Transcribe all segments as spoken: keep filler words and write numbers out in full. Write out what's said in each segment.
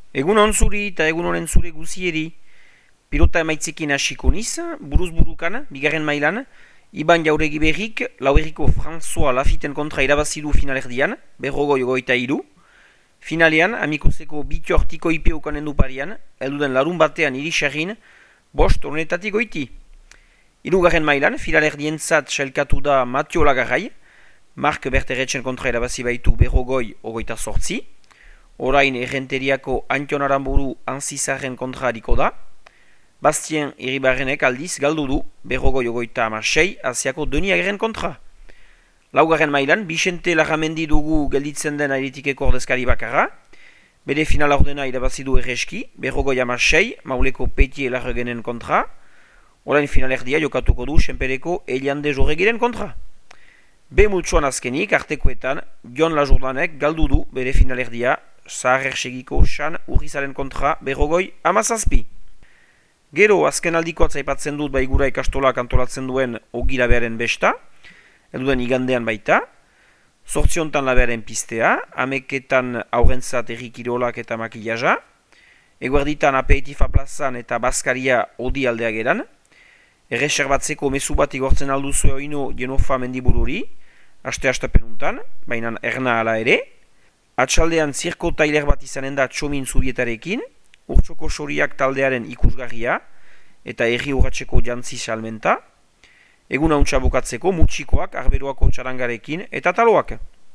Egun on zuri eta egun honen zure guzieri. Pilota emaitzekin hasiko niz, buruz burukan, bigarren mailan, Iban Jauregi berrik, lauerriko François Lafiten kontra irabazidu finalerdian, berrogoi goita iru. Finalean, amikuzeko bitu hortiko ipeukanen du parian, elduden larun batean irisarrin, bost honetatik goiti. Hirugarren mailan, finalerdientzat sailkatu da Matio Lagarrai, Mark Berteretxen kontra irabazi baitu berrogoi ogoita sortzi. Orain errenteriako Antion Aramburu Anzizarren kontra hariko da. Bastien Iribarrenek aldiz galdu du berrogoi ogoita amasei Aziako Deni Ageren kontra. Laugarren mailan, Bixente Larramendi dugu gelditzen den airetikeko ordezkari bakarra. Bere final ordena irabazi du erreski, berrogoi amasei Mauleko Petie Larregenen kontra. Orain finalerdia jokatuko du Senpereko Eliande Jorregiren kontra. Be multsuan azkenik, artekoetan, Jon Lajordanek galdu du bere finalerdia Zahar Ersegiko Xan Urrizaren kontra berrogoi amazazpi. Gero, azken aldiko atzaipatzen dut baigura ikastolak antolatzen duen Ogi Labearen besta, elduden igandean baita, sortziontan Labearen pistea, ameketan aurrentzat errikirolak eta makillaja, eguerditan aperitifa plazan eta Baskaria Odi aldea geran, erreserbatzeko mezu bat igortzen alduzu oino Genofa mendibururi, aste-astapenuntan, baina erna ala ere, atxaldean zirko tailer bat izanen da Txomin Zubietarekin, Urtsoko Soriak taldearen ikusgarria eta erri urratxeko jantzi salmenta, egun hauntza bukatzeko mutxikoak arberoako txarangarekin eta taloak.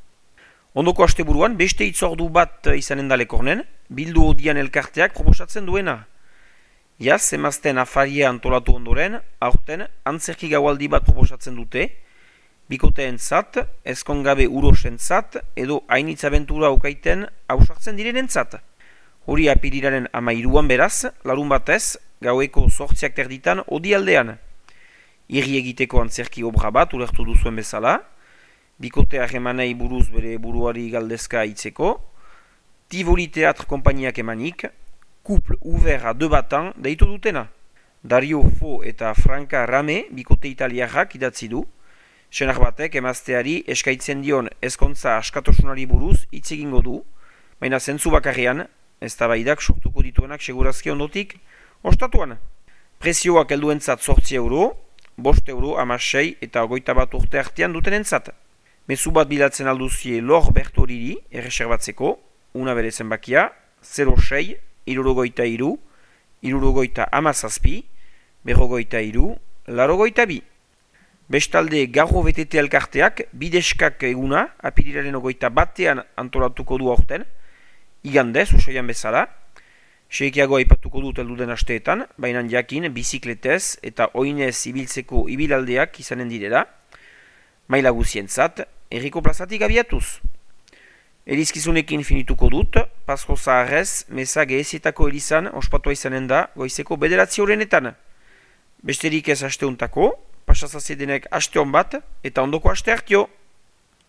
Ondoko asteburuan beste itzordu bat izanen da lekornen, bildu odian elkarteak proposatzen duena. Iaz, emazten afaria antolatu ondoren, aurten antzerki gaualdi bat proposatzen dute, bikoteen zat, ezkongabe urosen zat, edo hainitz abentura aukaiten hausartzen direnen zat. Hori apiriraren amairuan beraz, larun batez, gaueko sortziak terditan Odi aldean. Irri egiteko antzerki obra bat ulertu duzuen bezala, bikote harremanei buruz bere buruari galdezka hitzeko, Tivoli Teatr konpainiak emanik, Couple ouvert a deux battant deitu dutena. Dario Fo eta Franca Rame bikote italiarrak idatzi du, senar batek emazteari eskaitzen dion ezkontza askatosunari buruz hitz egingo du, baina zentzu bakarrean, eztabaidak sortuko dituenak segurazki ondotik ostatuan. Prezioak helduentzat zortzi euro, bost euro, amasei eta ogoita bat urte artean dutenentzat. Mezu bat bilatzen alduzie Lor Bertoriri erreserbatzeko, una bere zenbakia, zero sei, irurogoita iru, irurogoita amazazpi, berrogoita iru, larogoita bi. Bestalde Garro B T T elkarteak bideskak eguna apirilaren ogoita batean antolatuko du aurten, igandez, usoian bezala, seikiago aipatuko dut elduden asteetan, baina jakin bizikletez eta oinez ibiltzeko ibilaldeak izanen direla, maila guzientzat, herriko plazatik abiatuz. Elizkizunekin finituko dut, Pasko Zaharrez, Meza Gehezietako elizan ospatua izanen da goizeko bederatzi horrenetan. Besterik ez asteuntako, pasazazedenek aste hon bat eta ondoko aste hartio.